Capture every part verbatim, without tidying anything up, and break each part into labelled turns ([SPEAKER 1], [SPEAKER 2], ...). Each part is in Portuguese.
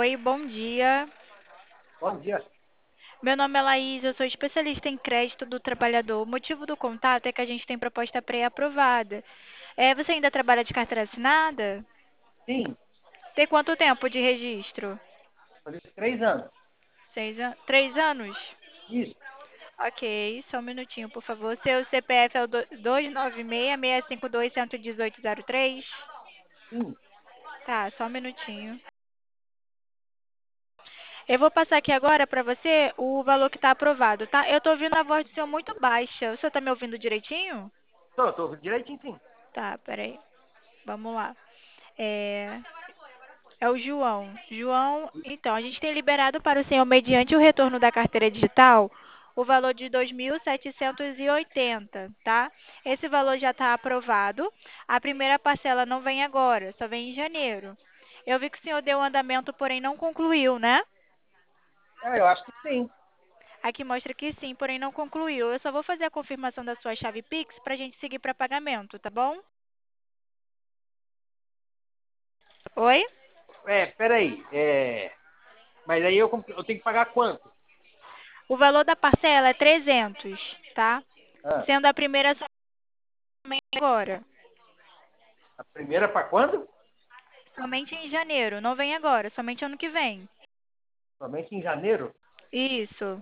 [SPEAKER 1] Oi, bom dia.
[SPEAKER 2] Bom dia.
[SPEAKER 1] Meu nome é Laís, eu sou especialista em crédito do trabalhador. O motivo do contato é que a gente tem proposta pré-aprovada. É, você ainda trabalha de carteira assinada?
[SPEAKER 2] Sim,
[SPEAKER 1] Tem quanto tempo de registro?
[SPEAKER 2] falei três anos.
[SPEAKER 1] Seis an... Três anos?
[SPEAKER 2] Isso,
[SPEAKER 1] Ok, só um minutinho, por favor. Seu C P F é o do- dois nove seis, seis cinco dois, um um oito zero três?
[SPEAKER 2] sim.
[SPEAKER 1] Tá, só um minutinho. Eu vou passar aqui agora para você o valor que está aprovado, tá? Eu tô ouvindo a voz do senhor muito baixa. O senhor tá me ouvindo direitinho?
[SPEAKER 2] Tô, tô direitinho, sim.
[SPEAKER 1] Tá, peraí. Vamos lá. É, é o João. João, então, a gente tem liberado para o senhor, mediante o retorno da carteira digital, o valor de dois mil setecentos e oitenta, tá? Esse valor já está aprovado. A primeira parcela não vem agora, só vem em janeiro. Eu vi que o senhor deu andamento, porém não concluiu, né?
[SPEAKER 2] É, eu acho que sim.
[SPEAKER 1] Aqui mostra que sim, porém não concluiu. Eu só vou fazer a confirmação da sua chave Pix para a gente seguir para pagamento, tá bom? Oi?
[SPEAKER 2] É, peraí. É, mas aí eu, comp- eu tenho que pagar quanto?
[SPEAKER 1] O valor da parcela é trezentos, tá?
[SPEAKER 2] Ah,
[SPEAKER 1] Sendo a primeira somente agora.
[SPEAKER 2] a primeira para quando?
[SPEAKER 1] Somente em janeiro, não vem agora, somente ano que vem.
[SPEAKER 2] Somente em janeiro.
[SPEAKER 1] Isso.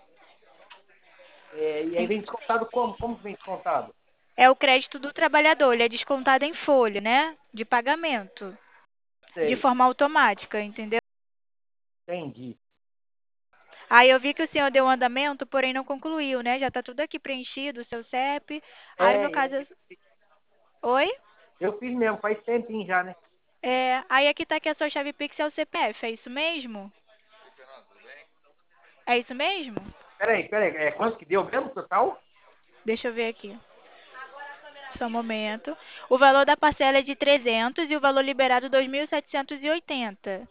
[SPEAKER 2] É, e aí vem descontado como? Como que vem descontado?
[SPEAKER 1] É o crédito do trabalhador, ele é descontado em folha, né? De pagamento, de
[SPEAKER 2] Sei,
[SPEAKER 1] forma automática, entendeu?
[SPEAKER 2] entendi.
[SPEAKER 1] Aí eu vi que o senhor deu um andamento, porém não concluiu, né? Já está tudo aqui preenchido, o seu C E P. Aí no
[SPEAKER 2] É,
[SPEAKER 1] caso.
[SPEAKER 2] é,
[SPEAKER 1] Oi?
[SPEAKER 2] eu fiz mesmo, faz tempinho já, né?
[SPEAKER 1] É, aí aqui tá que a sua chave Pix é o C P F, é isso mesmo? É isso mesmo?
[SPEAKER 2] Peraí, peraí. É, quanto que deu mesmo total?
[SPEAKER 1] Deixa eu ver aqui. Só um momento. O valor da parcela é de trezentos e o valor liberado dois mil setecentos e oitenta.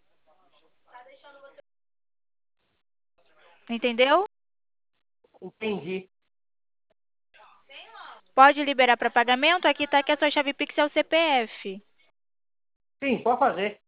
[SPEAKER 1] Entendeu?
[SPEAKER 2] Entendi.
[SPEAKER 1] Pode liberar para pagamento? Aqui tá que a sua chave Pix é o C P F.
[SPEAKER 2] Sim, pode fazer.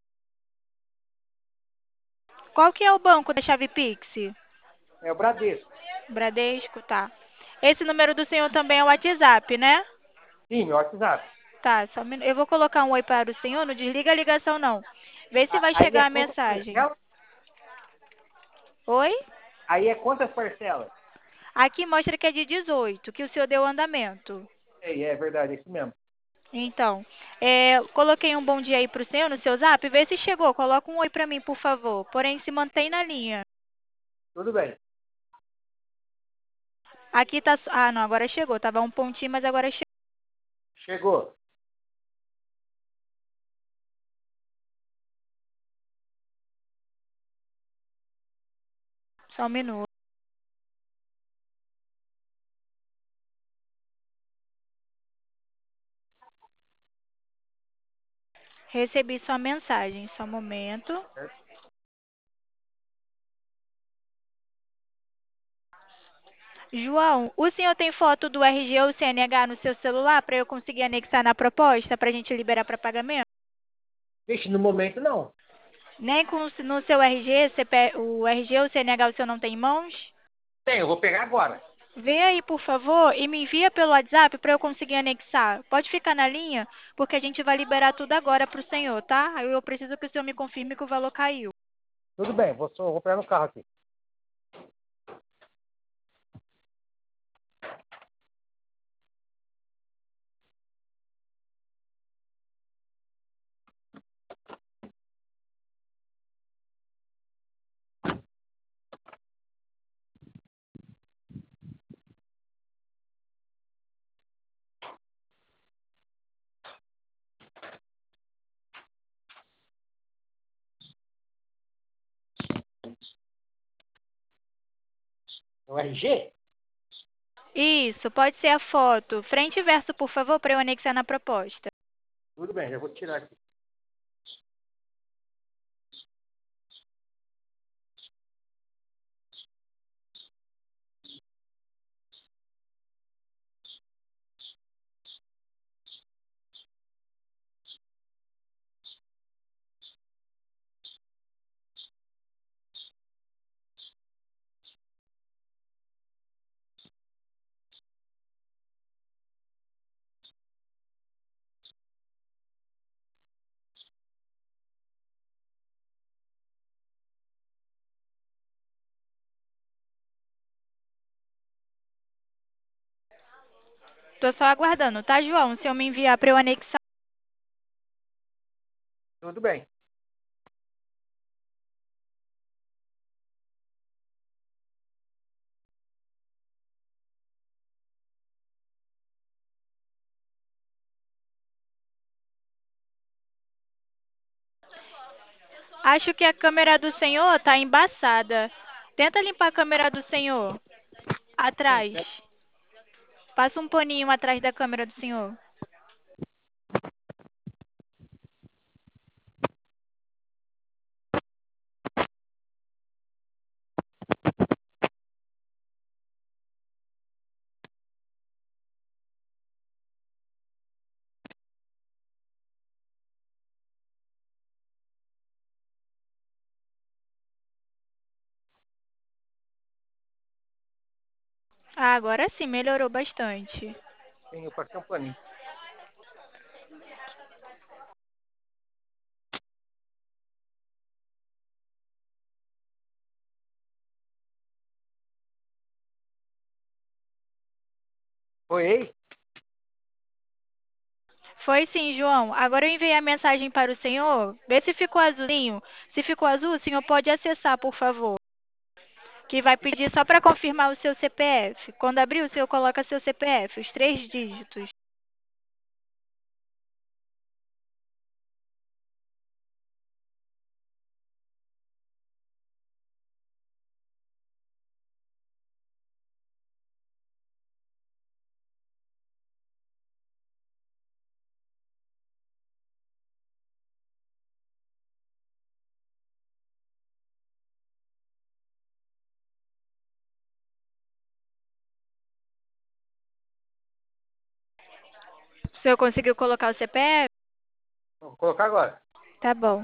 [SPEAKER 1] Qual que é o banco da chave Pix?
[SPEAKER 2] É o Bradesco.
[SPEAKER 1] Bradesco, tá. Esse número do senhor também é o WhatsApp, né?
[SPEAKER 2] Sim, meu WhatsApp.
[SPEAKER 1] Tá, só um minu- eu vou colocar um oi para o senhor, não desliga a ligação não. Vê se
[SPEAKER 2] A-
[SPEAKER 1] vai
[SPEAKER 2] Aí é
[SPEAKER 1] chegar a
[SPEAKER 2] quantas
[SPEAKER 1] mensagem.
[SPEAKER 2] parcelas?
[SPEAKER 1] Oi?
[SPEAKER 2] Aí é quantas parcelas?
[SPEAKER 1] Aqui mostra que é de dezoito, que o senhor deu andamento.
[SPEAKER 2] Sei, é verdade, é isso mesmo.
[SPEAKER 1] Então, é, coloquei um bom dia aí pro senhor no seu zap, vê se chegou. Coloca um oi pra mim, por favor. Porém, se mantém na linha.
[SPEAKER 2] Tudo bem.
[SPEAKER 1] Aqui tá. Ah, não, agora chegou. Tava um pontinho, mas agora chegou.
[SPEAKER 2] Chegou.
[SPEAKER 1] Só um minuto. Recebi sua mensagem. Só um momento. João, o senhor tem foto do R G ou C N H no seu celular para eu conseguir anexar na proposta para a gente liberar para pagamento?
[SPEAKER 2] Vixe, no momento não.
[SPEAKER 1] Nem com o- no seu R G, C P o R G ou C N H o senhor não tem em mãos?
[SPEAKER 2] Tem, eu vou pegar agora.
[SPEAKER 1] Vê aí, por favor, e me envia pelo WhatsApp para eu conseguir anexar. Pode ficar na linha, porque a gente vai liberar tudo agora para o senhor, tá? Aí eu preciso que o senhor me confirme que o valor caiu.
[SPEAKER 2] Tudo bem, vou, só- vou pegar no carro aqui. O R G?
[SPEAKER 1] Isso, pode ser a foto. Frente e verso, por favor, para eu anexar na proposta.
[SPEAKER 2] Tudo bem, já vou tirar aqui.
[SPEAKER 1] Tô só aguardando, tá, João? Se eu me enviar para eu anexar.
[SPEAKER 2] Tudo bem.
[SPEAKER 1] Acho que a câmera do senhor tá embaçada. Tenta limpar a câmera do senhor.
[SPEAKER 2] Sim,
[SPEAKER 1] Atrás.
[SPEAKER 2] pera-
[SPEAKER 1] Passa um paninho atrás da câmera do senhor. Ah, agora sim, melhorou bastante.
[SPEAKER 2] sim, eu passei um paninho. Foi aí?
[SPEAKER 1] Foi sim, João. Agora eu enviei a mensagem para o senhor. Vê se ficou azulzinho. Se ficou azul, o senhor pode acessar, por favor. Que vai pedir só para confirmar o seu C P F. Quando abrir, o senhor coloca seu C P F, os três dígitos. O senhor conseguiu colocar o C P F?
[SPEAKER 2] Vou colocar agora.
[SPEAKER 1] Tá bom.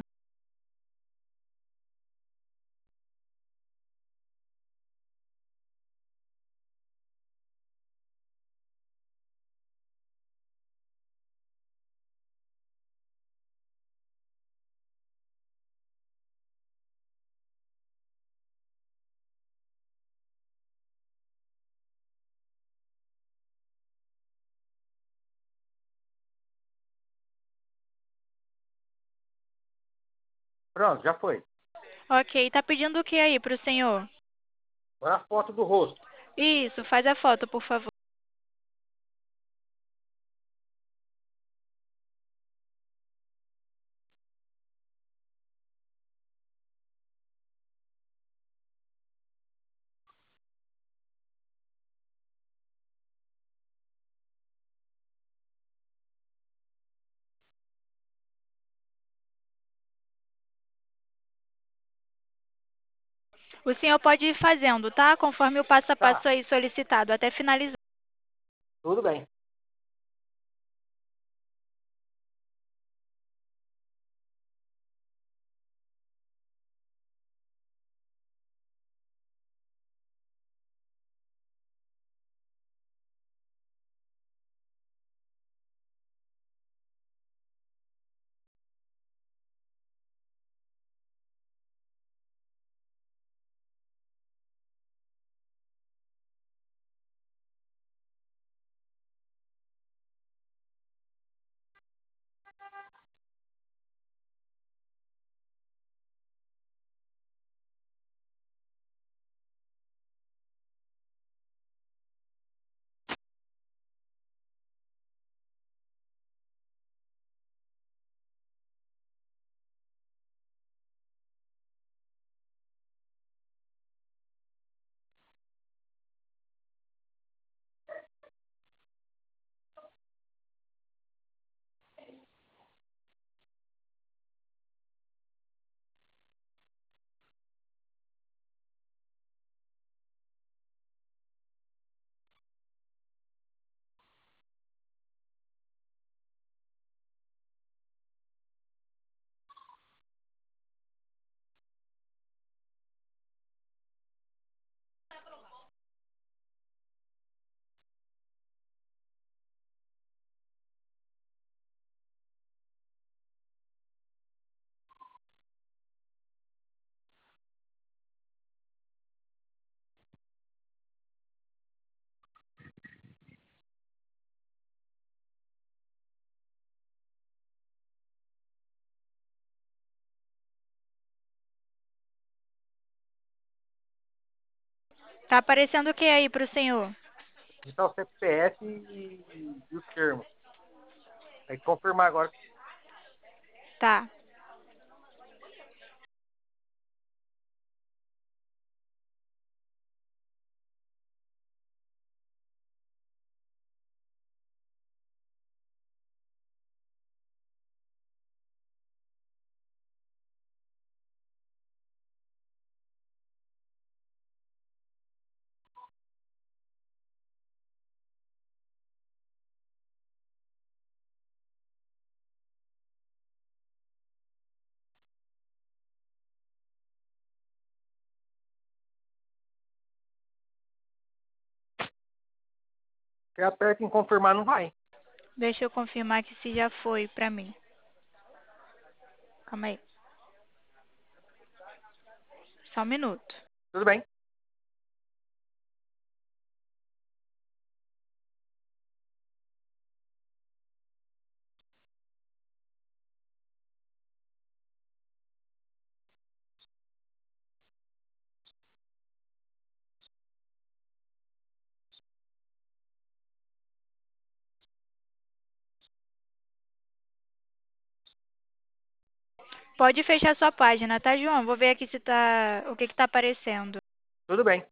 [SPEAKER 2] Pronto, já foi.
[SPEAKER 1] Ok, tá pedindo o que aí pro senhor?
[SPEAKER 2] Agora a foto do rosto.
[SPEAKER 1] Isso, faz a foto, por favor. O senhor pode ir fazendo, tá? Conforme o passo a passo
[SPEAKER 2] Tá,
[SPEAKER 1] aí solicitado, até finalizar.
[SPEAKER 2] tudo bem.
[SPEAKER 1] Tá aparecendo o que aí pro senhor?
[SPEAKER 2] Digitar o C P F e, e os termos. Aí confirmar agora.
[SPEAKER 1] Tá.
[SPEAKER 2] Você aperta em confirmar, não vai.
[SPEAKER 1] Deixa eu confirmar aqui se já foi pra mim. Calma aí. Só um minuto.
[SPEAKER 2] Tudo bem.
[SPEAKER 1] Pode fechar sua página, tá, João? Vou ver aqui se tá, o que que tá aparecendo.
[SPEAKER 2] Tudo bem.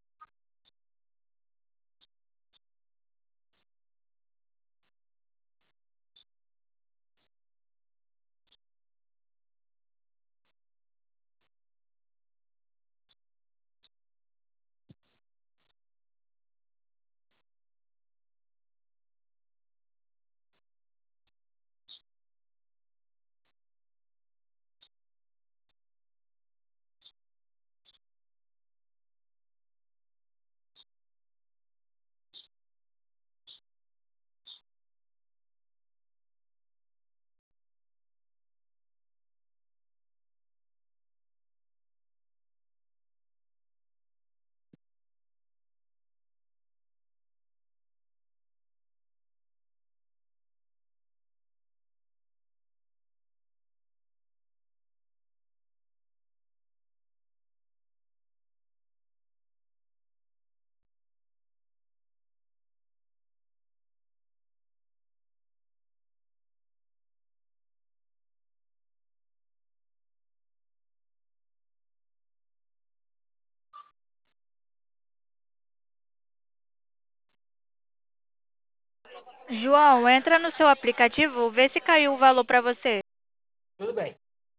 [SPEAKER 1] João, entra no seu aplicativo, vê se caiu o valor pra você.
[SPEAKER 2] Tudo bem.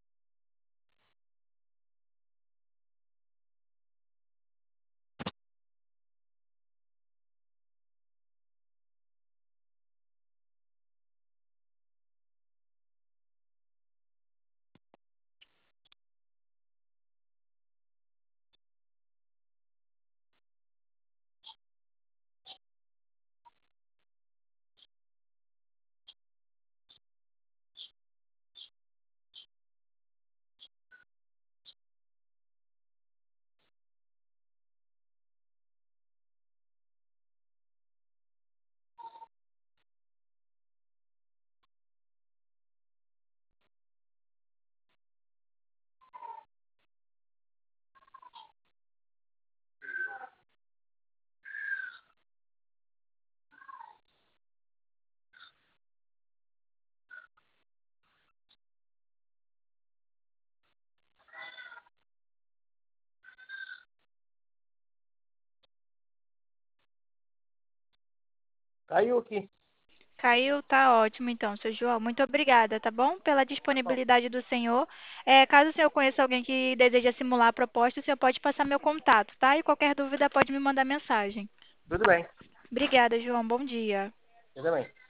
[SPEAKER 2] Caiu aqui.
[SPEAKER 1] Caiu, tá ótimo então, seu João. Muito obrigada, tá bom? Pela
[SPEAKER 2] Tá bom.
[SPEAKER 1] disponibilidade do senhor. É, caso o senhor conheça alguém que deseja simular a proposta, o senhor pode passar meu contato, tá? E qualquer dúvida pode me mandar mensagem.
[SPEAKER 2] Tudo bem.
[SPEAKER 1] Obrigada, João. Bom dia.
[SPEAKER 2] Eu também.